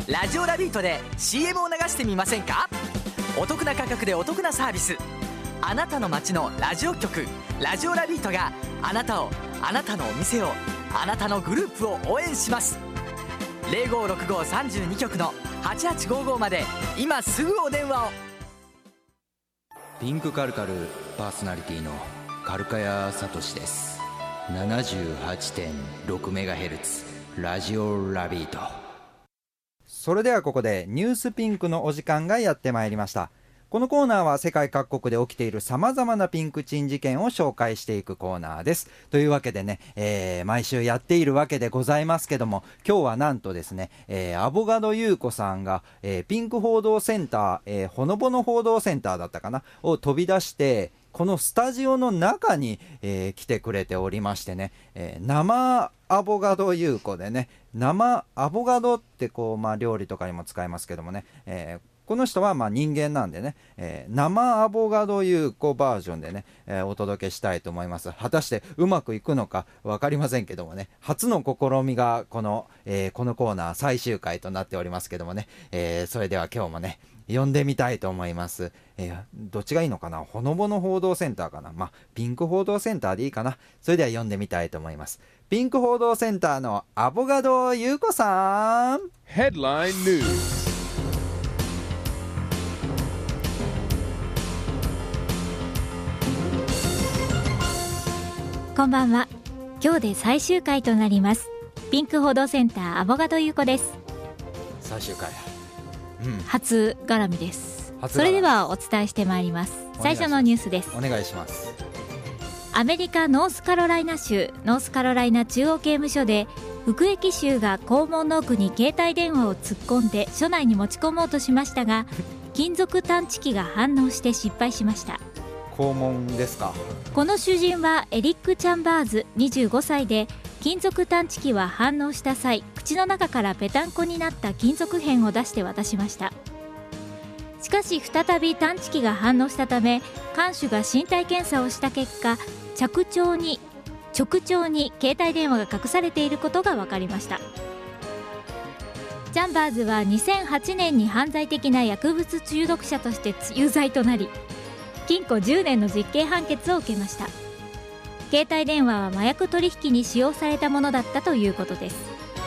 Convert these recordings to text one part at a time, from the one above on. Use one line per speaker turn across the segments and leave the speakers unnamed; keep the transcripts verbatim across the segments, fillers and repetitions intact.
ラジオラビートで シーエム を流してみませんか？お得な価格でお得なサービス。あなたの街のラジオ局ラジオラビートがあなたを、あなたのお店を、あなたのグループを応援します。 ゼロごろくごさんに 局のはちはちごごまで今すぐお電話を。
ピンクカルカルパーソナリティのカルカヤサトシです。 ななじゅうはちてんろくメガヘルツ ラジオラビート。
それではここでニュースピンクのお時間がやってまいりました。このコーナーは世界各国で起きている様々なピンクチン事件を紹介していくコーナーです。というわけでね、えー、毎週やっているわけでございますけども、今日はなんとですね、えー、アボガド優子さんが、えー、ピンク報道センター、えー、ほのぼの報道センターだったかなを飛び出して、このスタジオの中に、えー、来てくれておりましてね、えー、生アボガド優子でね、生アボガドってこう、まあ、料理とかにも使いますけどもね、えーこの人はまあ人間なんでね、えー、生アボガド優子バージョンでね、えー、お届けしたいと思います。果たしてうまくいくのか分かりませんけどもね、初の試みがこの、えー、このコーナー最終回となっておりますけどもね、えー、それでは今日もね呼んでみたいと思います。えー、どっちがいいのかな、ほのぼの報道センターかな、まあピンク報道センターでいいかな。それでは呼んでみたいと思います。ピンク報道センターのアボガド優子さん。
Headline News。
こんばんは。今日で最終回となりますピンク報道センターアボガド優子です。
最終回、うん、
初絡みです。それではお伝えしてまいります。最初のニュースです。
お願いします。
アメリカノースカロライナ州ノースカロライナ中央刑務所で服役囚が校門の奥に携帯電話を突っ込んで署内に持ち込もうとしましたが金属探知機が反応して失敗しました。
肛門ですか。
この主人はエリック・チャンバーズにじゅうごさいで、金属探知機は反応した際、口の中からぺたんこになった金属片を出して渡しました。しかし再び探知機が反応したため、看守が身体検査をした結果、着腸に直腸に携帯電話が隠されていることが分かりました。チャンバーズはにせんはちねんに犯罪的な薬物中毒者として有罪となり、禁錮じゅうねんの実刑判決を受けました。携帯電話は麻薬取引に使用されたものだったということです。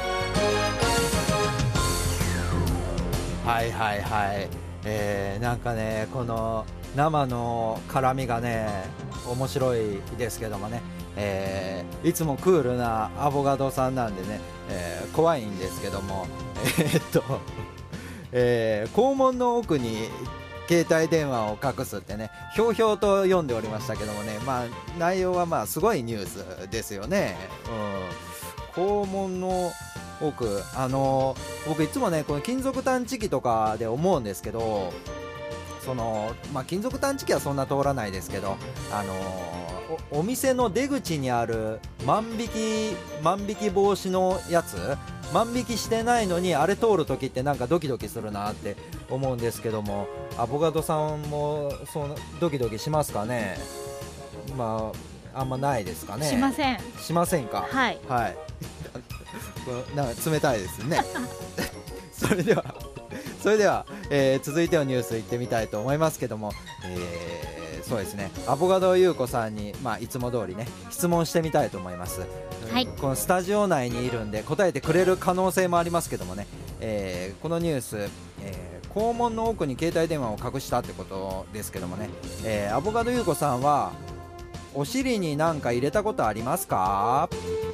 はいはいはい、えー、なんかねこの生の絡みがね面白いですけどもね、えー、いつもクールなアボガドさんなんでね、えー、怖いんですけどもえー、っと、えー、肛門の奥に携帯電話を隠すってね、ひょうひょうと読んでおりましたけどもね、まあ内容はまあすごいニュースですよね。うん、肛門の奥、あの僕いつもねこの金属探知機とかで思うんですけど、そのまあ金属探知機はそんな通らないですけど、あのお, お店の出口にある万引き万引き防止のやつ、万引きしてないのにあれ通るときってなんかドキドキするなって思うんですけども、アボガドさんもそうドキドキしますかね。まああんまないですかね。
しません。
しませんか。
はい、
はい、なんか冷たいですねそれではそれでは、えー、続いてのニュースいってみたいと思いますけども、えー、そうですね、アボガド優子さんに、まあ、いつも通りね質問してみたいと思います。
はい、
このスタジオ内にいるんで答えてくれる可能性もありますけどもね、えー、このニュース、えー、肛門の奥に携帯電話を隠したってことですけどもね、えー、アボガド優子さんはお尻に何か入れたことありますか？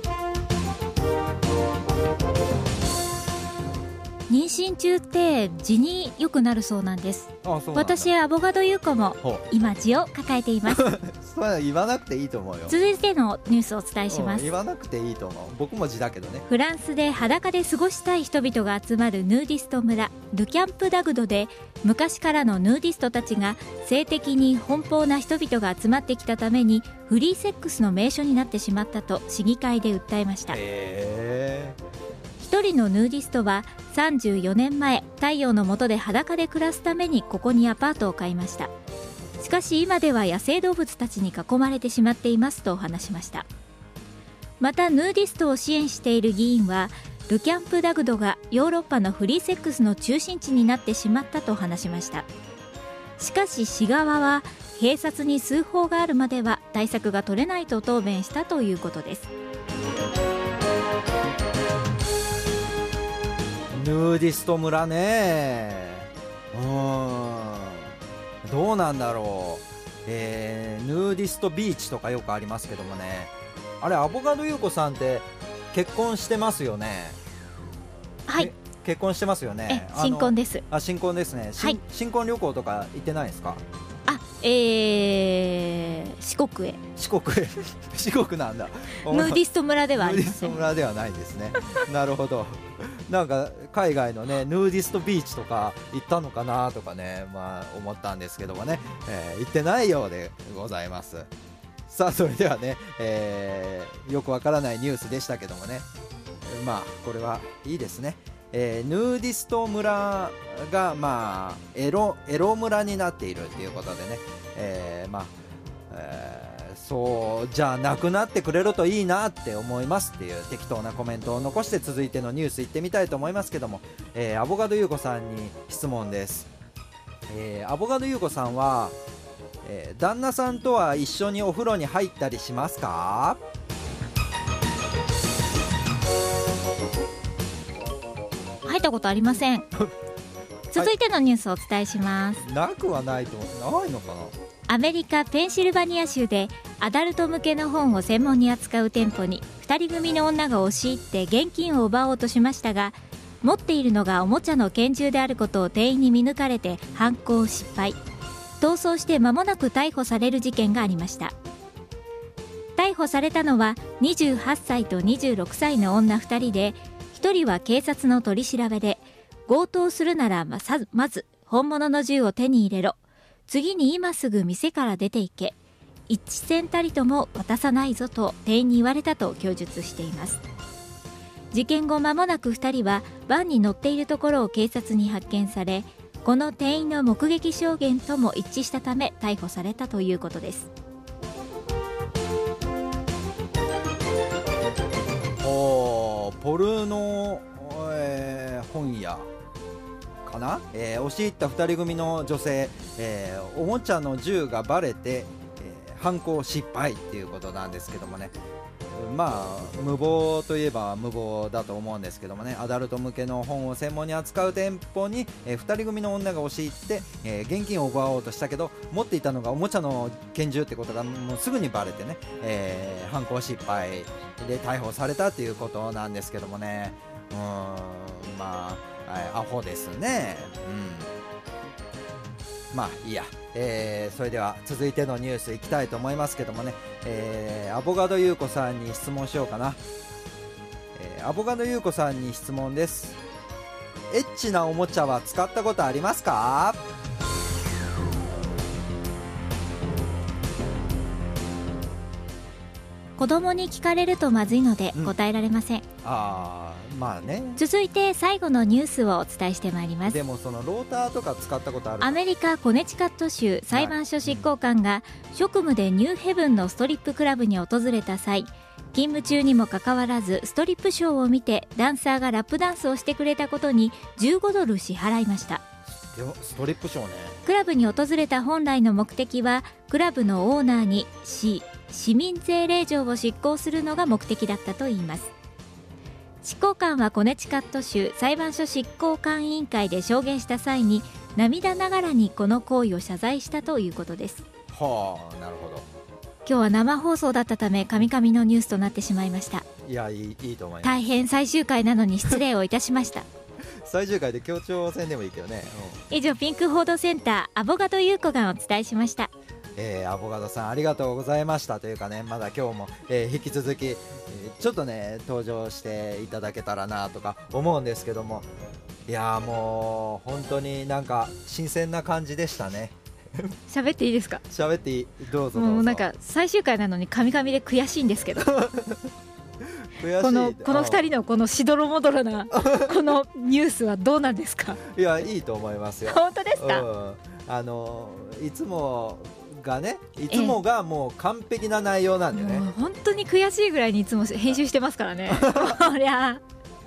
妊娠中って痔によくなるそうなんです。
ああ、そうなんだ。
私アボガド優子も今痔を抱えています
それは言わなくていいと思うよ。
続いてのニュースをお伝えします。
言わなくていいと思う。僕も痔だけどね。
フランスで裸で過ごしたい人々が集まるヌーディスト村ルキャンプダグドで、昔からのヌーディストたちが性的に奔放な人々が集まってきたためにフリーセックスの名所になってしまったと市議会で訴えました。
へー。
一人のヌーディストはさんじゅうよねんまえ、太陽の下で裸で暮らすためにここにアパートを買いました。しかし今では野生動物たちに囲まれてしまっていますと話しました。またヌーディストを支援している議員は、 ルキャンプダグドがヨーロッパのフリーセックスの中心地になってしまったと話しました。しかし市側は警察に通報があるまでは対策が取れないと答弁したということです。
ヌーディスト村ね、うーんどうなんだろう、えー、ヌーディストビーチとかよくありますけどもね、あれアボカド優子さんって結婚してますよね。
はい、
結婚してますよね。
え新婚です。
あ、新婚ですね、
はい、
新婚旅行とか行ってないですか？
あ、えー、四国へ。
四国へ四国なんだ。
ヌーディスト村ではありません。
ヌーディスト村ではないですねなるほど。なんか海外のねヌーディストビーチとか行ったのかなとかね、まあ思ったんですけどもね、えー、行ってないようでございます。さあそれではね、えー、よくわからないニュースでしたけどもね、まあこれはいいですね。えー、ヌーディスト村がまあエロエロ村になっているということでね、えー、まあ、えーそうじゃあなくなってくれるといいなって思いますっていう適当なコメントを残して続いてのニュース行ってみたいと思いますけども、えー、アボカド優子さんに質問です。えー、アボカド優子さんは、えー、旦那さんとは一緒にお風呂に入ったりしますか？
入ったことありません続いてのニュースをお伝えします。
なくはないとないのかな。
アメリカ・ペンシルバニア州でアダルト向けの本を専門に扱う店舗にふたり組の女が押し入って現金を奪おうとしましたが、持っているのがおもちゃの拳銃であることを店員に見抜かれて犯行失敗、逃走して間もなく逮捕される事件がありました。逮捕されたのはにじゅうはっさいとにじゅうろくさいの女ふたりで、ひとりは警察の取り調べで、強盗するならまず本物の銃を手に入れろ、次に今すぐ店から出て行け、一銭たりとも渡さないぞと店員に言われたと供述しています。事件後間もなくふたりはバンに乗っているところを警察に発見され、この店員の目撃証言とも一致したため逮捕されたということです。
おー、ポルノ、えー、本屋かな、えー、押し入ったふたり組の女性、えー、おもちゃの銃がバレて、えー、犯行失敗っていうことなんですけどもね、まあ無謀といえば無謀だと思うんですけどもね、アダルト向けの本を専門に扱う店舗に、えー、ふたり組の女が押し入って、えー、現金を奪おうとしたけど持っていたのがおもちゃの拳銃ってことがもうすぐにバレてね、えー、犯行失敗で逮捕されたっていうことなんですけどもね、うーん、まあアホですね。うん、まあいいや、えー、それでは続いてのニュースいきたいと思いますけどもね、えー、アボカド優子さんに質問しようかな。えー、アボカド優子さんに質問です。エッチなおもちゃは使ったことありますか？
子供に聞かれるとまずいので答えられません、うん、
あー、まあね。
続いて最後のニュースをお伝えしてまいります。
でもそのローターとか使ったことある？
アメリカ・コネチカット州裁判所執行官が職務でニューヘブンのストリップクラブに訪れた際、勤務中にもかかわらずストリップショーを見てダンサーがラップダンスをしてくれたことにじゅうごドル支払いました。
ストリップショーね。
クラブに訪れた本来の目的はクラブのオーナーに C 市民税令状を執行するのが目的だったといいます。執行官はコネチカット州裁判所執行官委員会で証言した際に涙ながらにこの行為を謝罪したということです。
はあ、なるほど。
今日は生放送だったためカミカミのニュースとなってしまいました。
いや、いい、いいと思います。
大変最終回なのに失礼をいたしました
最終回で協調戦でもいいけどね、
うん、以上ピンク報道センターアボカド優子がお伝えしました。
えー、アボカドさんありがとうございましたというかね、まだ今日も、えー、引き続き、えー、ちょっとね登場していただけたらなとか思うんですけども、いやーもう本当になんか新鮮な感じでしたね。
喋っていいですか？
喋っていい、どうぞどうぞ。
もうなんか最終回なのにカミカミで悔しいんですけど
悔しい。
このこのふたりのこのしどろもどろなこのニュースはどうなんですか？
いや、いいと思いますよ。
本当ですか？
うん、あのいつもがね、いつもがもう完璧な内容なんでね、
ええ、本当に悔しいぐらいにいつも編集してますからねこりゃ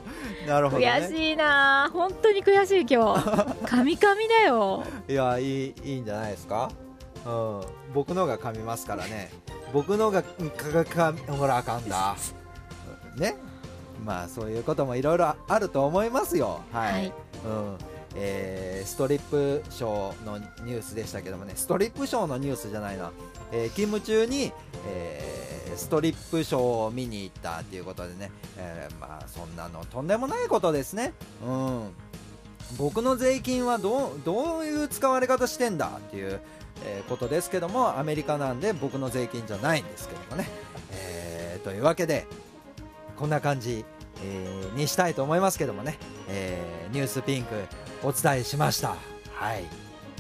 なるほどね。
悔しいな、本当に悔しい今日カミカミだよ。
いや、いい、いいんじゃないですか。うん、僕のが噛みますからね。僕のがかかかほらあかんだね。まあそういうこともいろいろあると思いますよ。はい、はい、うん、えー、ストリップショーのニュースでしたけどもね、ストリップショーのニュースじゃないな、えー、勤務中に、えー、ストリップショーを見に行ったということでね、えー、まあそんなのとんでもないことですね。うん、僕の税金はどう、どういう使われ方してんだっていうえー、ことですけども、アメリカなんで僕の税金じゃないんですけどもね、えー、というわけでこんな感じ、えー、にしたいと思いますけどもね、えー、ニュースピンクお伝えしました。はい、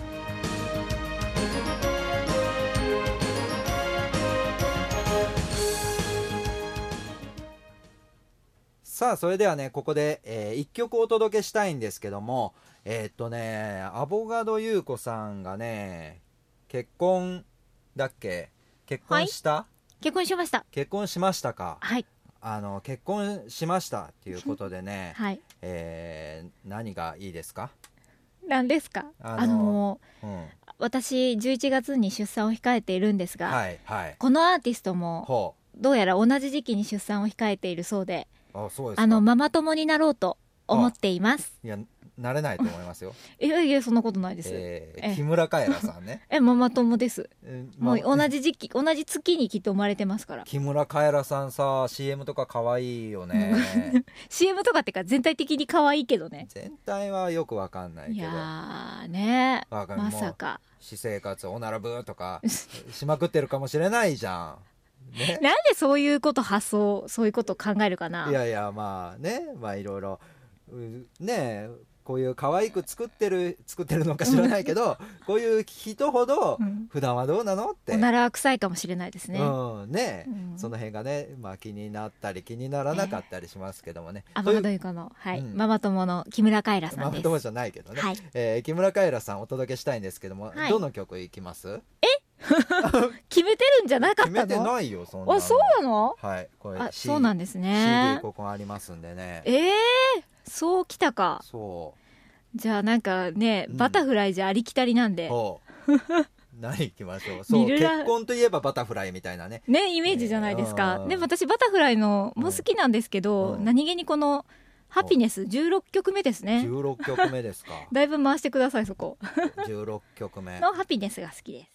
さあそれではね、ここで、えー、いっきょくお届けしたいんですけども、えー、っとねアボガド優子さんがね、結婚だっけ、結婚した、はい、
結婚しました。
結婚しましたか。
はい、
あの結婚しましたっていうことでね、
はい、
えー、何がいいですか。
何ですか。あの、あのーうん、私じゅういちがつに出産を控えているんですが、
はいはい、
このアーティストもどうやら同じ時期に出産を控えているそうで、
あ、そうですか。
あのママ友になろうと思っています。
いや、なれないと思いますよ
いやいや、そんなことないです。
えー、木村カエラさんね
え、ママ友です、
えーま、
もう同じ時期、同じ月にきっと生まれてますから。
木村カエラさんさ、 シーエム とか可愛いよね
シーエム とかってか全体的に可愛いけどね。
全体はよくわかんないけど、
いやーね、まさか
私生活おならぶとかしまくってるかもしれないじゃんね、
なんでそういうこと発想、そういうこと考えるかな。
いやいや、まあね、まあいろいろね、こういう可愛く作ってる作ってるのか知らないけどこういう人ほど普段はどうなのって、
おなら臭いかもしれないですね。
うんね、うん、その辺がね、まあ、気になったり気にならなかったりしますけどもね。
アボガド優子の、はい、うん、ママ友の木村カエラさんです。
ママ友じゃないけどね、
はい、
えー、木村カエラさんお届けしたいんですけども、はい、どの曲いきます？
え決めてるんじゃなかったの？
決めてないよ、そんなの。
あ、そうなの？
はい、これ、
あ、そうなんですね。
シーディー ここありますんでね。
えー、そうきたか。
そう
じゃあなんかね、うん、バタフライじゃありきたりなんで
何いきましょう。そう、結婚といえばバタフライみたいなね
ね、イメージじゃないですか、えー、でも私バタフライのも好きなんですけど、うん、何気にこのハピネスじゅうろっきょくめですね。
じゅうろっきょくめですか
だいぶ回してください、そこ
じゅうろっきょくめ
のハピネスが好きです。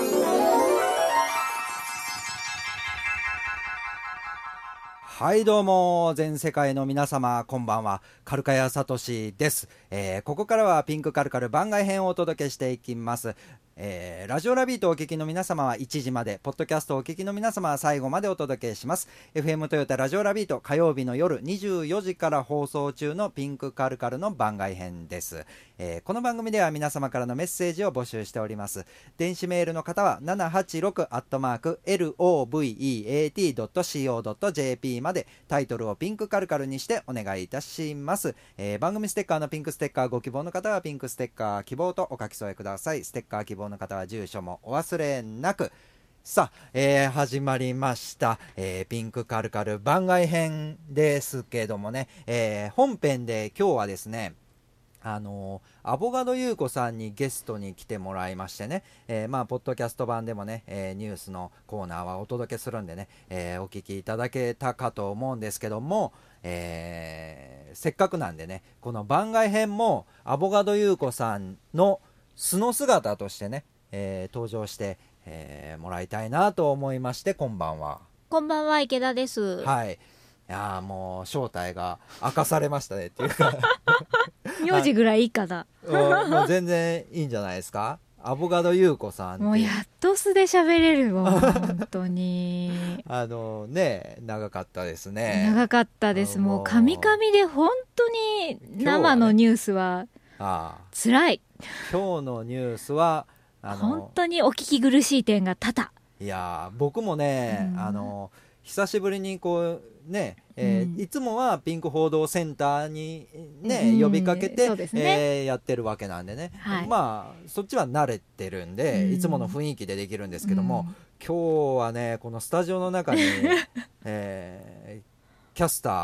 はい、どうも全世界の皆様こんばんは、カルカヤサトシです、えー、ここからはピンクカルカル番外編をお届けしていきます。えー、ラジオラビートをお聞きの皆様はいちじまで、ポッドキャストをお聞きの皆様は最後までお届けします。 エフエム トヨタラジオラビート、火曜日の夜にじゅうよじから放送中のピンクカルカルの番外編です。えー、この番組では皆様からのメッセージを募集しております。電子メールの方は ななはちろく アットマーク エルオーブイイーエーティー ドット シーオー ドット ジェーピー までタイトルをピンクカルカルにしてお願いいたします。えー、番組ステッカーのピンクステッカーご希望の方はピンクステッカー希望とお書き添えください。ステッカー希望の方は住所もお忘れなく。さあ、えー、始まりました、えー、ピンクカルカル番外編ですけどもね、えー、本編で今日はですね、あのー、アボガド優子さんにゲストに来てもらいましてね、えー、まあポッドキャスト版でもね、えー、ニュースのコーナーはお届けするんでね、えー、お聞きいただけたかと思うんですけども、えー、せっかくなんでね、この番外編もアボガド優子さんの素の姿としてね、えー、登場して、えー、もらいたいなと思いまして、こんばんは。
こんばんは、池田です。
はい、いやもう正体が明かされましたねっていうか
名字ぐらいいいかな
もう全然いいんじゃないですか。アボガド優子さんって、
もうやっと素で喋れるわ本当に
あのね、長かったですね。
長かったです。もうカミカミで本当に生のニュースはつらい。
今日のニュースはあの
本当にお聞き苦しい点が多々。
いや僕もね、うん、あの久しぶりにこうね、えーうん、いつもはピンク報道センターに、ね、うん、呼びかけて、ねえー、やってるわけなんでね、はい、まあそっちは慣れてるんで、うん、いつもの雰囲気でできるんですけども、うん、今日はねこのスタジオの中に、えー、キャスター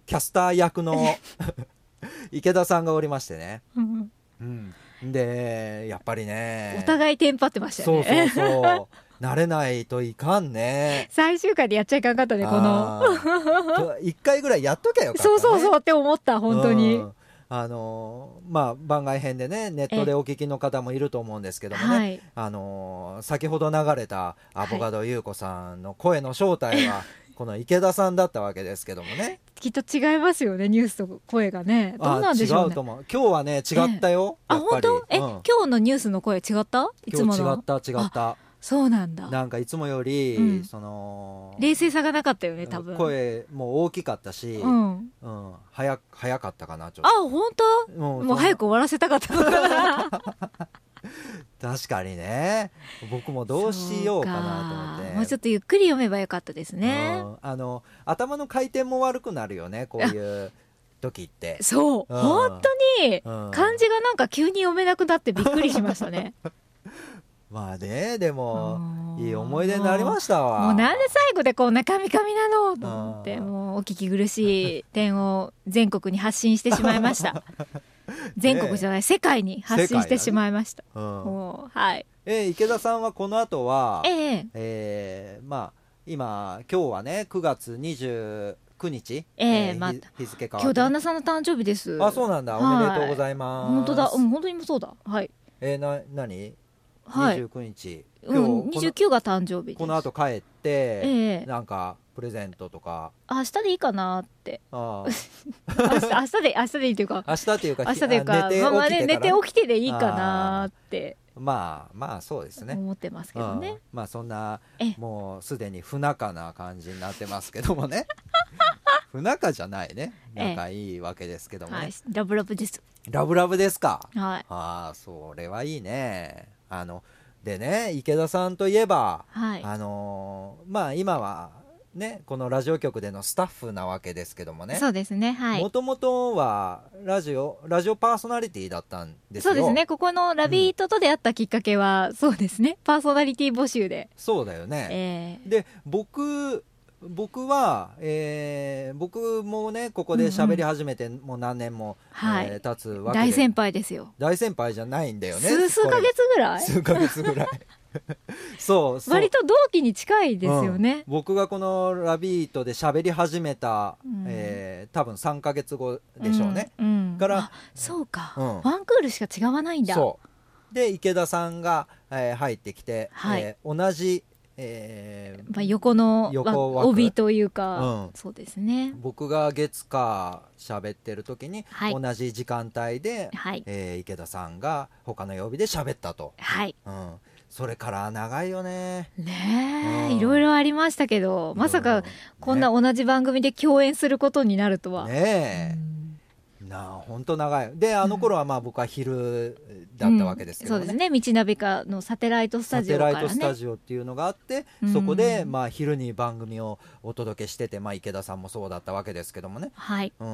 キャスター役の池田さんがおりましてね、
うん
うん、でやっぱりね
お互いテンパってましたよね。
そうそうそう慣れないといかんね。
最終回でやっちゃいかんかったねこの
いっかいぐらいやっときゃよかったね。
そうそうそうって思った本当に、うん、
あのー、まあ番外編でねネットでお聞きの方もいると思うんですけどもね、はい、あのー、先ほど流れたアボカド優子さんの声の正体は、はいこの池田さんだったわけですけどもね。
きっと違いますよねニュースと声がね。どうなんでしょうね。
違うと思う。今日はね違ったよ、
えー、あ本当え、うん、今日のニュースの声違った？いつもの。
今日違った違った。
そうなんだ。
なんかいつもより、うん、その
冷静さがなかったよね多分。
声も大きかったし、
うん
うん、早, 早かったかなちょっと。
あ本当？もう、もう早く終わらせたかったのかな。
確かにね僕もどうしようかなと思って。
もうちょっとゆっくり読めばよかったですね、
うん、あの頭の回転も悪くなるよねこういう時って。
そう、うん、本当に、うん、漢字がなんか急に読めなくなってびっくりしましたね。
まあねでもいい思い出になりましたわ。
もうなんで最後でこう中身神なのと思ってもうお聞き苦しい点を全国に発信してしまいました。全国じゃない、ね、世界に発信してしまいました、ねうんもうはい
えー、池田さんはこの後は、
えー
えー、まあ今今日はねくがつにじゅうくにち、
えーえーまあ、
日付変わって、ね、
今日旦那さんの誕生日です。
あそうなんだ、はい、おめでとうございます。
本当だ、うん、本当にもそうだ。はい
えー、な何、
はい、
にじゅうくにち
今日、うん、にじゅうくが誕生日です。
この後帰って、
えー、
なんかプレゼントとか
明日でいいかなって
あ
明日、明日で明日でいいというか
明日っていうか
明日というか
寝て起きてから、
まあね、寝て起きてでいいかなって
まあまあそうですね
思ってますけどね、
うん、まあそんなもうすでに不仲な感じになってますけどもね不仲じゃないね仲いいわけですけどもね、はい、
ラブラブです。
ラブラブですか。
はい。
ああそれはいいね。あのでね池田さんといえば、
はい、
あのー、まあ今はねこのラジオ局でのスタッフなわけですけどもね。
そうですね。はい。
もともとはラジオラジオパーソナリティだったんですよ。
そうですね。ここのラビートと出会ったきっかけは、うん、そうですね。パーソナリティ募集で。
そうだよね。
えー、
で僕僕は、えー、僕もねここで喋り始めてもう何年も、
うんうん
えー、経つわけで、
大先輩ですよ。
大先輩じゃないんだよね。
数数ヶ月ぐらい
数ヶ月ぐらいそうそう
割と同期に近いですよね、
うん、僕がこのラビートで喋り始めた、
うん
えー、多分さんかげつごでしょうね、
うんうん、
から
あそうか、
うん、
ワンクールしか違わないんだ。
そうで池田さんが、えー、入ってきて、
はい
えー、同じえー
まあ、横の
横枠
帯というか、
うん、
そうですね。
僕が月火喋ってる時に、
はい、
同じ時間帯で、
はい
えー、池田さんが他の曜日で喋ったと、
はい
うん、それから長いよね。
ねえ、
うん、
いろいろありましたけどまさかこんな同じ番組で共演することになるとは。
ねえ、うんなあ本当長い。であの頃はまあ僕は昼だったわけですけどね、
うん、そうですね。道ナビカのサテライトスタジオからね、
サテライトスタジオっていうのがあって、うん、そこでまあ昼に番組をお届けしてて、まあ、池田さんもそうだったわけですけどもね、
はい
うん、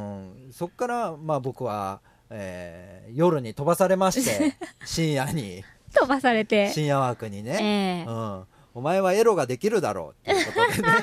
そこからまあ僕は、えー、夜に飛ばされまして深夜に
飛ばされて
深夜枠にね、
えー
うん、お前はエロができるだろうっていうことでね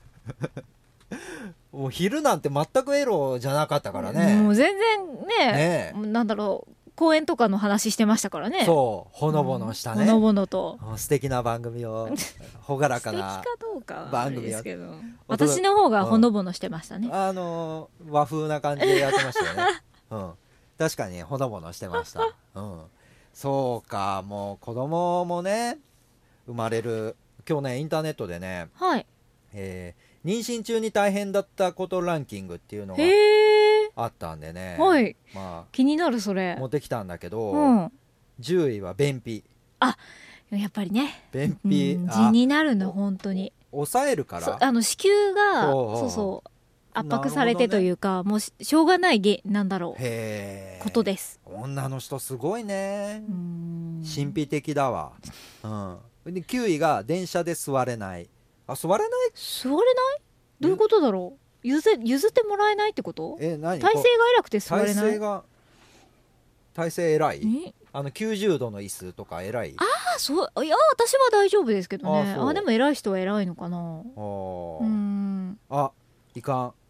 もう昼なんて全くエロじゃなかったからね。
もう全然 ね, ねなんだろう公演とかの話してましたからね。
そうほのぼのしたね、
うん、ほのぼのと
素敵な番組を朗らかな
素敵かどうか
番組
ですけど私の方がほのぼのしてましたね、
うん、あの和風な感じでやってましたよね、うん、確かにほのぼのしてました、うん、そうかもう子供もね生まれる今日ねインターネットでね、
はい
えー妊娠中に大変だったことランキングっていうのがあったんでね、
はい
まあ、
気になるそれ
持ってきたんだけど、
うん、
じゅういは便秘。
あやっぱりね
便秘、
うん、痔になるの本当に
抑えるから
あの子宮がそうそう圧迫されてというか、ね、もう し, しょうがないげなんだろう
へ
ことです。
女の人すごいね。
うん
神秘的だわ、うん、できゅういが電車で座れない。あ座れない
座れないどういうことだろう。譲譲ってもらえないってこと。
え何
体勢が偉くて座れない。
体勢が体勢偉い。あのきゅうじゅうどの椅子とか偉い。
ああそういや私は大丈夫ですけどね。ああでも偉い人は偉いのかな。
あ
うん
あいかん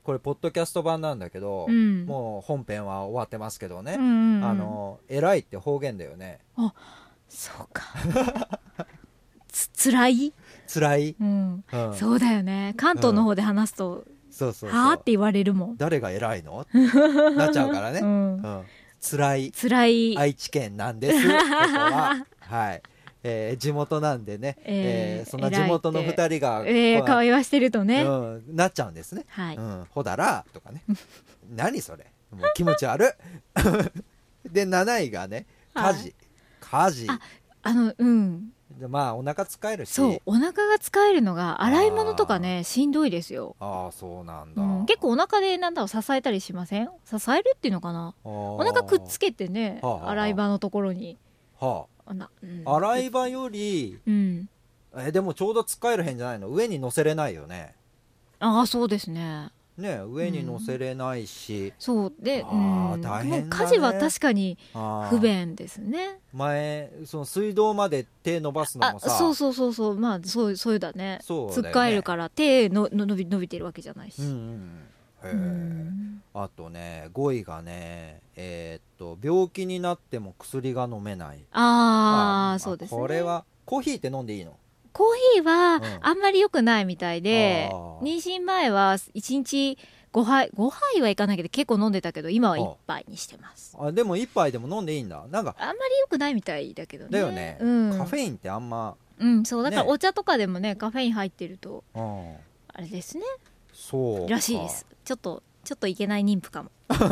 これポッドキャスト版なんだけど、
うん
もう本編は終わってますけどね、
うんうんうん
あの偉いって方言だよね。
そうかつつらい、
辛い、
うん
うん、
そうだよね。関東の方で話すと、
そうそうそう、
はあって言われるもん。
誰が偉いのなっちゃうからね、
う
うんん、辛い
つらい、
愛知県なんですここははい、えー地元なんでね、
えー
えーそんな地元のふたりが、
えー、
こう
会話してるとね、
うん、なっちゃうんですね、
はい、
うん、ほだらとかね何それもう気持ち悪いでなないがね家事、家事
ああのうん
でまあお腹使えるし、
そうお腹が使えるのが洗い物とかねしんどいですよ、
ああそうなんだ、
うん、結構お腹でなんだろう支えたりしません？支えるっていうのかな、
お
お腹くっつけてね、
はあはあ
洗い場のところに
は
あな、うん
あ、洗い場より
うん
えでもちょうど使えるへんじゃないの？上に乗せれないよね。
ああそうですね、
ね上に乗せれないし、
そうで、
あー
うん、
大変だね
もう家事は確かに
あー
不便ですね。
前その水道まで手伸ばすの
あ
もさ、
そうそうそうそう、まあそうそうだね、
そうだよね
つっかえるから手のの伸び伸びてるわけじゃないし、
うんうんへえ、
うん
あとねごいがねえーっと病気になっても薬が飲めない。
ああ
あ
そうですね。
これはコーヒーって飲んでいいの？
コーヒーは
うん
あんまり良くないみたいで、
あー
妊娠前はいちにちごはいごはいはいかないけど結構飲んでたけど今はいっぱいにしてます。
あでも一杯でも飲んでいいんだ。なんか
あんまり良くないみたいだけどね。
だよね、
うん、
カフェインってあんま、
うん、そうだから
ね
お茶とかでもねカフェイン入ってると
うん、
あれですね
そうから
しいです。ちょっとちょっといけない妊婦かも。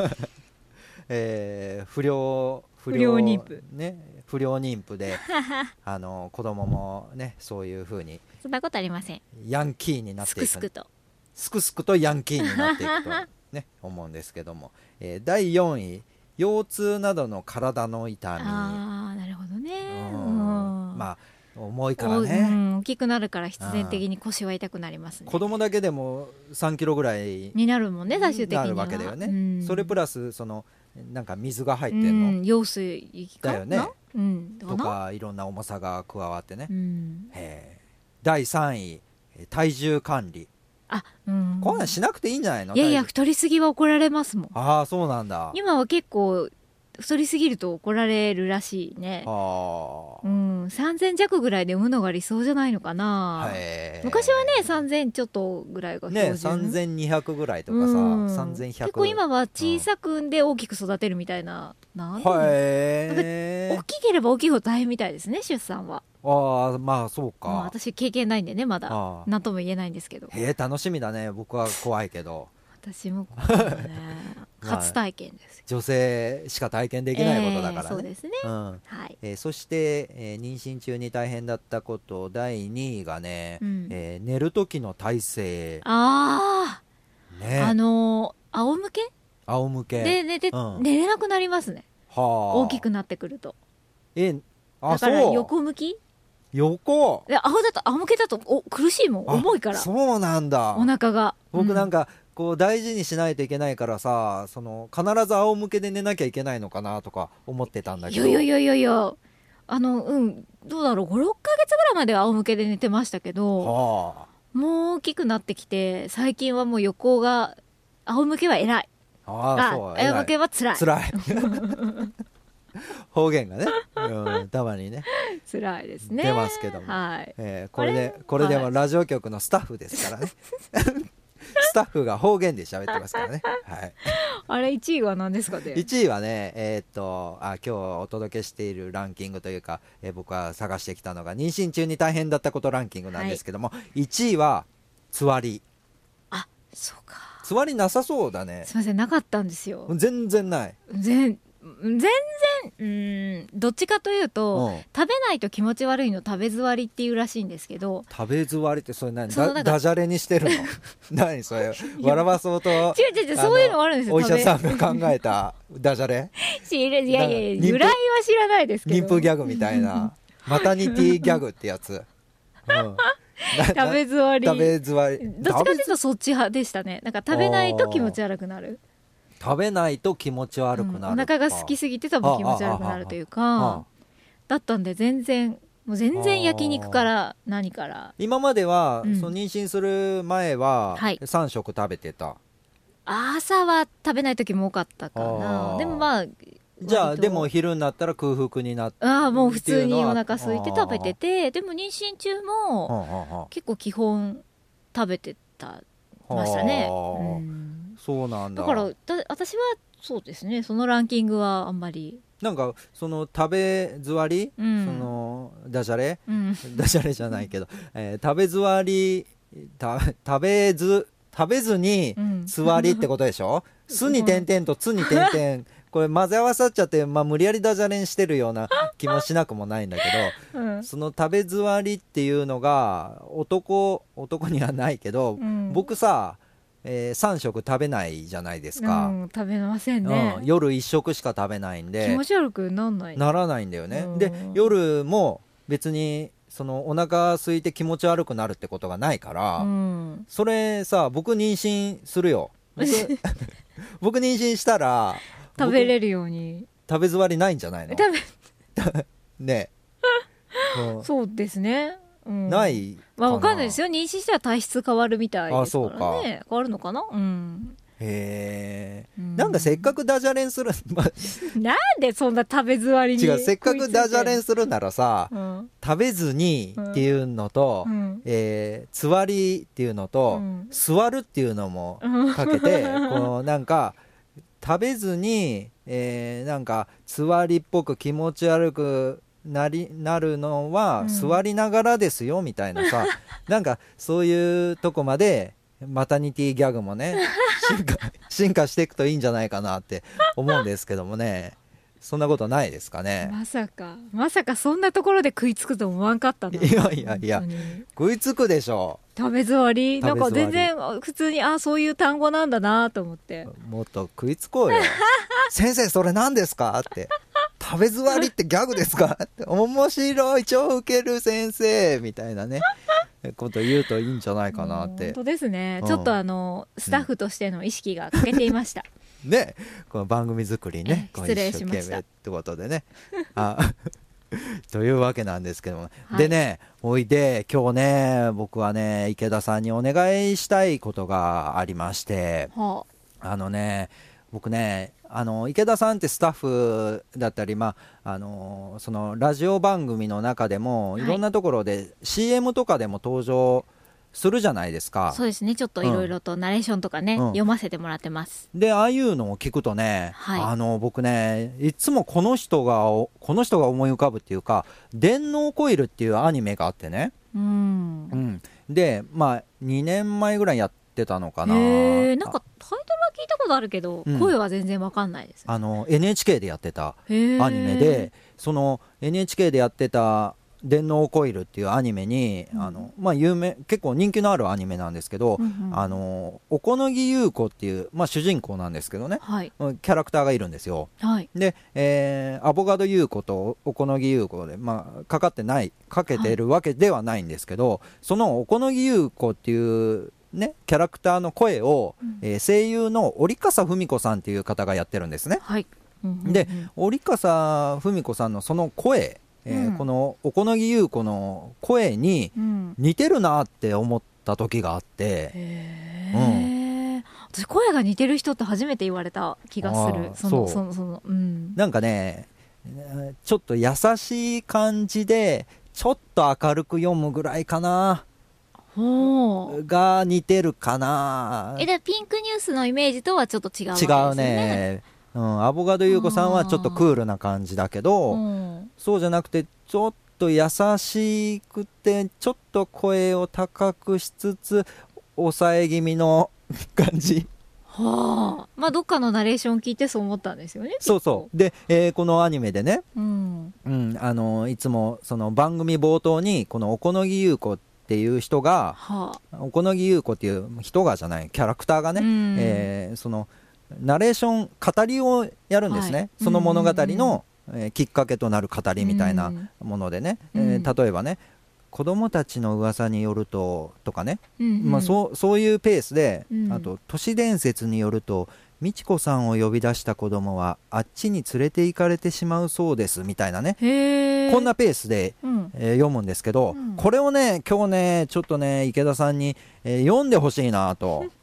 えー不良
不良妊婦
ね不良妊婦であの子供もねそういう風に
そんなことありません。
ヤンキーになっ
す
ていく
くすくと。
すくすくとヤンキーになっていくとね思うんですけども、えーだいよんい腰痛などの体の痛み。
ああなるほどね。
う
うんん
まあ重いから
おう
ね、
ん、大きくなるから必然的に腰は痛くなりますね。
子供だけでもさんキロぐらい
になるもんね最終的には。
なるわけだよね、
うん
それプラスそのなんか水が入って
うん
の
ん、羊水かな
だよね、
うん、
とかいろんな重さが加わってね、
うん、
へーだいさんい体重管理。
あ、うん、
こんなんしなくていいんじゃないの？
いやいや
体重
太りすぎは怒られますもん。
ああそうなんだ。
今は結構太りすぎると怒られるらしいね。
あ
うん、さんぜん弱ぐらいで産むのが理想じゃないのかな、
へー
昔はねさんぜんちょっとぐらいが標準
ねさんぜんにひゃくぐらいとかさ、
うん
さんぜんひゃく
結構今は小さく産んで大きく育てるみたいな、なんていうの
へ
大きければ大きいほど大変みたいですね出産は。
ああまあそう
まあ、
か。
私経験ないんでねまだ
あー
何とも言えないんですけど、
へえ楽しみだね。僕は怖いけど
私もこれね
まあ
初体験ですよ。
女性しか体験できないことだからね、
えーそうですね、
うん
はい、
えーそして、えー妊娠中に大変だったことだいにいがね、
うん
えー寝る時の体勢
ああ、
ね
あのー仰向け
仰向け
で寝て、
うん
寝れなくなりますね
はあ
大きくなってくると。
えあ
だから
そう
横向き
横
で仰だと仰向けだとお苦しいもん
あ
重いから
そうなんだ。
お腹がか、
僕なんかこう大事にしないといけないからさ、その必ず仰向けで寝なきゃいけないのかなとか思ってたんだけど。
いやいやいやいやいやあのうんどうだろうごろっかげつぐらいまでは仰向けで寝てましたけど、
は
もう大きくなってきて最近はもう横が仰向けは偉い、
あ、ああ
あ
そう
仰向けは辛い
つらい方言がね、うん、たまにね
辛いですね
出ますけども、
はい
えーこれで
これ
これでも
はい
ラジオ局のスタッフですからねスタッフが方言で喋ってますからね、はい、
あれいちいは何ですかね。
いちいはねえーっとあ今日お届けしているランキングというか、えー僕は探してきたのが妊娠中に大変だったことランキングなんですけども、いちいはつわり。
あそうか
つわりなさそうだね。
すいませんなかったんですよ。
全然ない。
全全然うーんどっちかというと、
うん
食べないと気持ち悪いの食べ座りっていうらしいんですけど、
食べずわりってそれ何だ
そのなんか
ダジャレにしてるの何それ笑わそうと
違う違う違うそういうのもあるんですよ。
お医者さん
食
が考えたダジャレ
べ知れいやいやいや
なんか妊婦
由来は知らないですけど
妊婦ギャグみたいなマタニティギャグってやつ、うん、な
食べ座り
食べずわり
どっちかというとそっち派でしたね。なんか食べないと気持ち悪くなる、
食べないと気持ち悪くなる、
うんお腹が空きすぎて多分気持ち悪くなるというかだったんで全然もう全然焼肉から何から
今までは、
うん
その妊娠する前は、
はい
さん食食べてた。
朝は食べない時も多かったか
あ
な。
ー
でもまあ
じゃあ
割と
でも昼になったら空腹になって、
ああもう普通にお
っていうのは
腹空いて食べてて、でも妊娠中も
はあはあはあ
結構基本食べてたましたね、
はあ
うん
そうなんだ。
だからだ私はそうですね、そのランキングはあんまり、
なんかその食べ座り、
うん
そのダジャレ
うん、
ダジャレじゃないけど、えー食べ座りた食べず食べずに
うん
座りってことでしょすに点々とつに点々これ混ぜ合わさっちゃって、まあ、無理やりダジャレにしてるような気もしなくもないんだけ
うん
どその食べ座りっていうのが男男にはないけど、
うん
僕さ、えー、さん食食べないじゃないですか、
うん、食べませんね、
うん、夜いっ食しか食べないん
気
で
持ち悪くなんない
ならないんだよね、
うん
で夜も別にそのお腹空いて気持ち悪くなるってことがないから、
うん
それさ僕妊娠するよ僕僕妊娠したら
食べれるように
食べ座りないんじゃないの
食べ
ねうん
そうですね、うん、
ない
まあわかんないですよ、妊娠したら体質変わるみたいですからね。
あそうか
変わるのかな、うん、
へえ、
うん
なんだせっかくダジャレンする、まあ
なんでそんな食べ座りに
違うせっかくダジャレンするならさ
うん
食べずにっていうのと、
うん
えー座りっていうのと、
うん
座るっていうのも
うん
かけて、このなんか食べずに、えーなんか座りっぽく気持ち悪くなりなるのは
うん
座りながらですよみたいなさ、なんかそういうとこまでマタニティギャグもね進化進化していくといいんじゃないかなって思うんですけどもね、そんなことないですかね。
まさかまさかそんなところで食いつくと思わんかったない
やいやいや
本当に
食いつくでしょ
食べ座りなんか
食べ座り
全然普通にあそういう単語なんだなと思って
もっと食いつこうよ先生それ何ですかって食べ座りってギャグですかって面白い超ウケる先生みたいなねこと言うといいんじゃないかなって
本当ですね、
うん
ちょっとあのスタッフとしての意識が欠けていました、
ねこの番組作りね
え失礼しました
こう一生懸命ってことでねあというわけなんですけども、
はい
でねおいで今日ね僕はね池田さんにお願いしたいことがありまして、
は
あのね僕ねあの池田さんってスタッフだったり、まあ、あのそのラジオ番組の中でも
はい
いろんなところで シーエム とかでも登場するじゃないです
あ
か。
そうですね、ちょっといろいろとナレーションとかね、
うん
読ませてもらってます。
でああいうのを聞くとね、
はい
あの僕ねいつもこの人がこの人が思い浮かぶっていうか電脳コイルっていうアニメがあってね、
うん
う。ん、でまあにねんまえぐらいやってたのかな。
へえ、なんかタイトルは聞いたことあるけど、
うん
声は全然わかんないです。
あの エヌエイチケー でやってた
へー
アニメで、その エヌエイチケー でやってた電脳コイルっていうアニメに、
うん
あのまあ、有名結構人気のあるアニメなんですけど、
うんうん
あの小此木優子っていう、まあ、主人公なんですけどね
はい
キャラクターがいるんですよ。
はい。
で、えーアボカド優子と小此木優子で、まあ、かかってないかけてるわけではないんですけど、その小此木優子っていうねキャラクターの声を、
うん
えー声優の折笠文子さんっていう方がやってるんですね。
はい。うんうんうん
で折笠文子さんのその声、えー
うん
この小此木優子の声に
うん。
似てるなって思った時があって、
へえ。私声が似てる人って初めて言われた気がする
あ。ー
その
そ
そうのそのうん。
なんかねえーちょっと優しい感じでちょっと明るく読むぐらいかな
ほう。
が似てるかな。
え、でピンクニュースのイメージとはちょっと違うわけです
違
よ
う
ね。
ね、うん、アボカド優子さんはちょっとクールな感じだけど、
うん。
そうじゃなくてちょっと優しくてちょっと声を高くしつつ抑え気味の感じ。
はあ。まあどっかのナレーション聞いてそう思ったんですよね。
そうそうで、えーこのアニメでね、
う。うん。
うん、あのいつもその番組冒頭にこの小此木優子っていう人が
はあ。
小此木優子っていう人がじゃないキャラクターがね、
うん
えーそのナレーション語りをやるんですね、
はい
その物語
うんうん
の、えーきっかけとなる語りみたいなものでね、
うん
えー例えばね子供たちの噂によるととかね、
うんうん
まあ、そうそういうペースで、
うん
あと都市伝説によると美智子さんを呼び出した子供はあっちに連れて行かれてしまうそうですみたいなね、
へえ。
こんなペースで、
うん。
えー読むんですけど、
うん
これをね今日ねちょっとね池田さんに、えー読んでほしいなと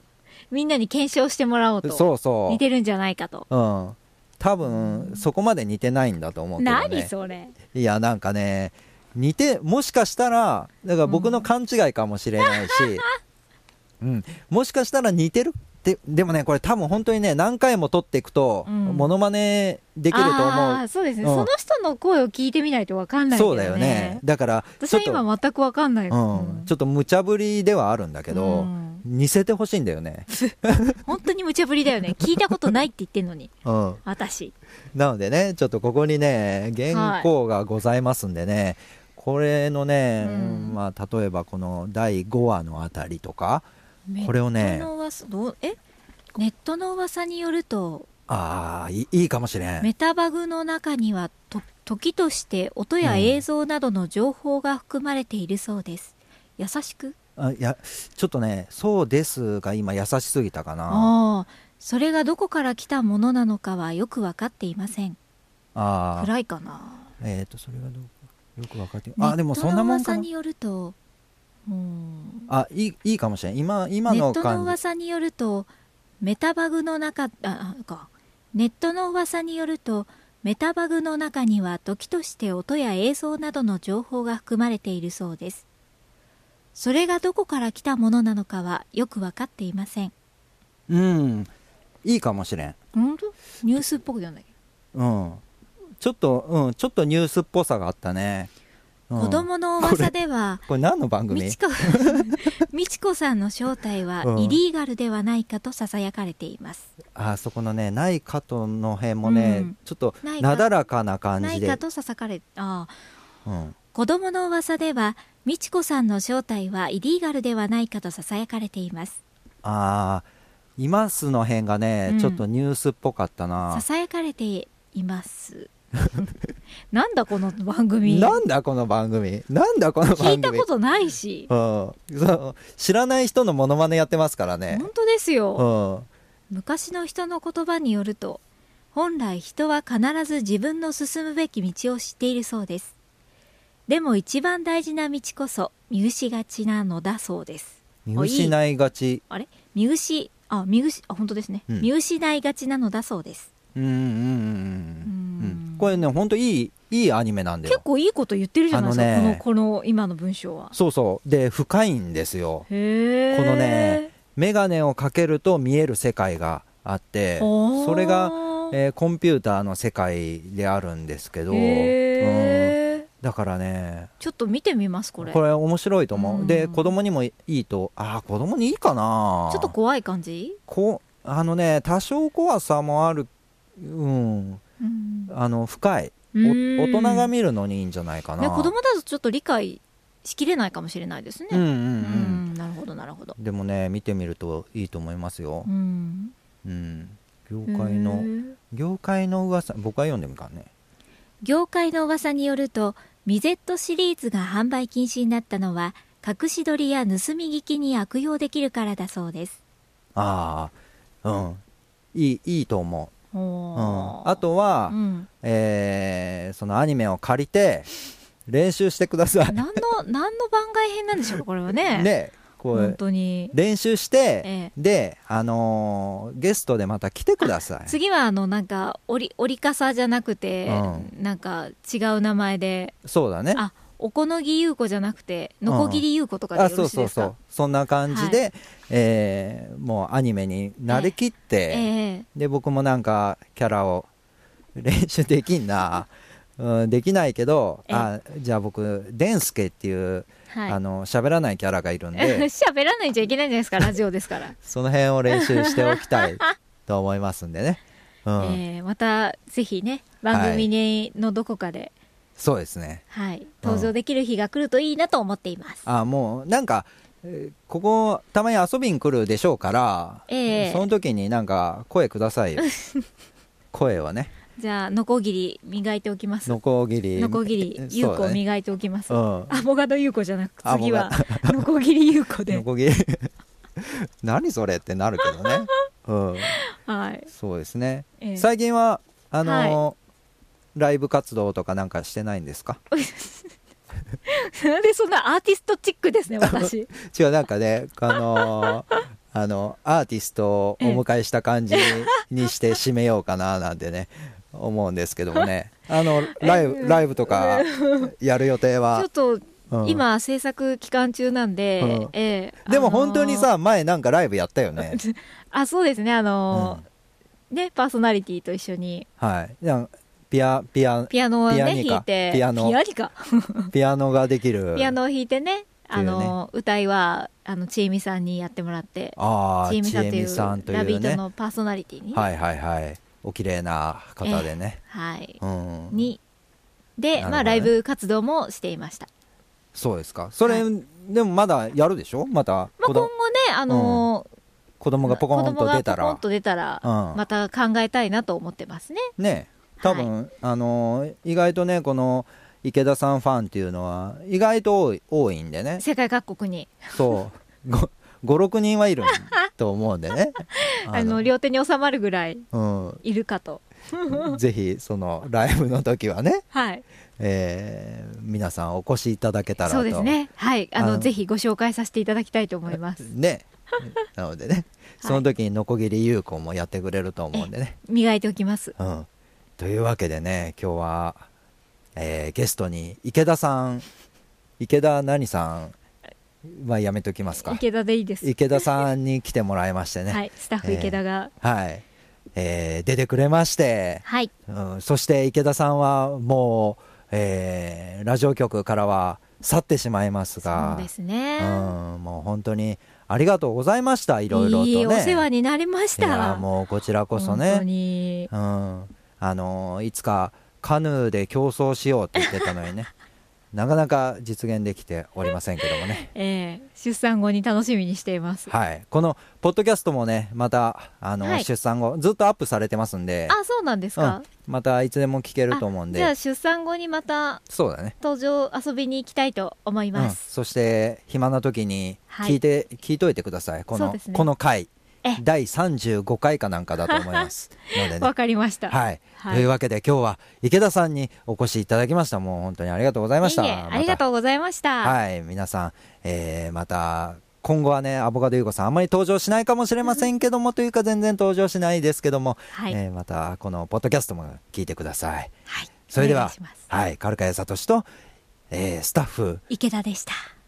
みんなに検証してもらおうと。
そうそう
似てるんじゃないかと。
うん、多分そこまで似てないんだと思うけどね。
何それ。
いやなんかね似てもしかしたらだから僕の勘違いかもしれないし、うんうん、もしかしたら似てるってでもねこれ多分本当にね何回も撮っていくと、うん、モノマネできると思う。
あそうですね、うん、その人の声を聞いてみないと分かんないけどね。
そうだよね。だから
私は今全く分かんない、
うんうん、ちょっと無茶ぶりではあるんだけど、うん、似せてほしいんだよね
本当に無茶ぶりだよね。聞いたことないって言ってんのに、うん、私
なのでねちょっとここにね原稿がございますんでね、はい、これのね、うんまあ、例えばこのだいごわのあたりとかこれをね
ネットの噂どうえネットの噂によると
ああいいかもしれん。
メタバグの中にはと時として音や映像などの情報が含まれているそうです、うん、優しく
あいやちょっとねそうですが今優しすぎたかな。
あそれがどこから来たものなのかはよく分かっていません。あ暗いかな。
えっ、ー、とそれがどよく分かってあでもそんなもんかな。
ネットの噂によるとうん
あいいいいかもしれん。今今の感じ
ネットの噂によるとメタバグの中あかネットの噂によるとメタバグの中には時として音や映像などの情報が含まれているそうです。それがどこから来たものなのかはよく分かっていません。
うんいいかもしれん。
本当ニュースっぽく読んだけ
どうんちょっとうんちょっとニュースっぽさがあったね。
子供の噂では
これ何の番組？
みちこみちこさんの正体はイリーガルではないかとささやかれています、
うん、あそこのねないかとの辺もね、うん、ちょっとなだらかな感じで
ないかとささかれあ、うん、子供の噂ではみちこさんの正体はイリーガルではないかとささやかれています。
あいますの辺がね、うん、ちょっとニュースっぽかったな。
ささやかれていますなんだこの番組
なんだこの番組なんだこの番組
聞いたことないし、
うん、そう知らない人のモノマネやってますからね。
本当ですよ、うん、昔の人の言葉によると本来人は必ず自分の進むべき道を知っているそうです。でも一番大事な道こそ見失がちなのだそうです。
見失いがち
あれ見失あ見失あ本当ですね、うん、見失いがちなのだそうです。うんうんうん
うんこれね本当いいいいアニメなんだよ。
結構いいこと言ってるじゃないですか、ね、このこの今の文章は。
そうそうで深いんですよ。
へ
このねメガネをかけると見える世界があってそれが、えー、コンピューターの世界であるんですけど、うん、だからね
ちょっと見てみますこれ。
これ面白いと思う。で子供にもいいとあ子供にいいかな。
ちょっと怖い感じ
こあのね多少怖さもある。うんうん、あの深い大人が見るのにいいんじゃないかな、ね、
子供だとちょっと理解しきれないかもしれないですね。うんうんうん、うん、なるほどなるほど。
でもね見てみるといいと思いますよ、うんうん、業界の業界の噂僕は読んでみるからね。
業界の噂によるとミゼットシリーズが販売禁止になったのは隠し撮りや盗み聞きに悪用できるからだそうです。
ああうんいい、いいと思う。うん、あとは、うんえー、そのアニメを借りて練習してください。
何の何の番外編なんでしょうかこれはね。
ねこれ
本当に
練習して、ええ、で、あのー、ゲストでまた来てください。
次はあのなんか折り折り傘じゃなくて、うん、なんか違う名前で。
そうだね。
あおこのぎゆうこじゃなくてのこぎりゆうことかでよろしいですか。
うん、あそうそうそうそんな感じで、はいえー、もうアニメに慣れきって、えー、で僕もなんかキャラを練習できんな、うん、できないけど、えー、あじゃあ僕デンスケっていう、はい、あの喋らないキャラがいるんで
喋らないんじゃいけないんじゃないですかラジオですから
その辺を練習しておきたいと思いますんでね、
うんえー、またぜひね番組にのどこかで、はい
そうですね、
はい、登場できる日が来るといいなと思っています、
うん、あもうなんか、えー、ここたまに遊びに来るでしょうから、えー、その時になんか声くださいよ声はね。
じゃあのこぎり磨いておきます。
のこぎり
のこぎりゆうこを磨いておきます、ねうん、アボガドゆうこじゃなく次はのこぎりゆうこで
のこぎり何それってなるけどね、うん
はい、
そうですね、えー、最近はあのーはいライブ活動とかなんかしてないんですか
なんでそんなアーティストチックですね私
違うなんかねあのー、 あのアーティストをお迎えした感じにして締めようかななんてね思うんですけどもね、あのライブライブとかやる予定は
ちょっと、
うん、
今制作期間中なんで、
うん
えー、
でも本当にさ、あのー、前なんかライブやったよね
あ、そうですね、あのーうん、ね、パーソナリティと一緒に、
はい、ピアピア
ピアノを、ね、弾いて
ピアノ
ピアニか
ピアノができる
ピアノを弾いてね、あのー、歌いはあのちえみさんにやってもらって、
あ
ちえみさんという
さんという、ね、
ラビートのパーソナリティに、
はいはいはい、お綺麗な方でね、
えー、はい、
うん、
にで、
ね、
まあ、ライブ活動もしていました。
そうですか。それ、はい、でもまだやるでしょ、また、まあ、
今後ね、あのーうん、
子供がポコンと出たら、
ポコンと出たら、うん、また考えたいなと思ってますね。
ね、多分、はい、あのー、意外とね、この池田さんファンっていうのは意外と多い、多いんでね、
世界各国に
そうご、ろくにんはいると思うんでね
あのあの両手に収まるぐらいいるかと、
うん、ぜひそのライブの時はね、
はい、
えー、皆さんお越しいただけたらと。
そうですね、はい、あのぜひご紹介させていただきたいと思います
ねなのでね、その時にノコギリ優子もやってくれると思うんでね、
磨いておきます、
うん、というわけでね、今日は、えー、ゲストに池田さん、池田何さんはやめときますか、
池田でいいです、
池田さんに来てもらいましてね、
はい、スタッフ池田が、
えー、はい、えー、出てくれまして、
はい、
うん、そして池田さんはもう、えー、ラジオ局からは去ってしまいますが、
そうですね、
うん、もう本当にありがとうございました。いろいろとね、
いいお世話になりました。
いやもうこちらこそね、
本当に、
うん、あのいつかカヌーで競争しようって言ってたのにねなかなか実現できておりませんけどもね、
えー、出産後に楽しみにしています。
はい、このポッドキャストもね、またあの、はい、出産後ずっとアップされてますんで、
あ、そうなんですか、
うん、またいつでも聞けると思うんで、
じゃあ出産後にまた
そうだね、
登場遊びに行きたいと思います、
うん、そして暇な時に聞いて、はい、聞いといてください、この、ね、この回だいさんじゅうごかいかなんかだと思いますのでね、
わかりました、
はいはい、というわけで今日は池田さんにお越しいただきました。もう本当にありがとうございました。
いいえ、ありがとうございました。
はい、皆さん、えー、また今後はね、アボカドゆうこさんあんまり登場しないかもしれませんけどもというか全然登場しないですけども、はい、えー、またこのポッドキャストも聞いてください。はい、それでは、はい、カルカヤサトシと、えー、スタッフ
池田でした。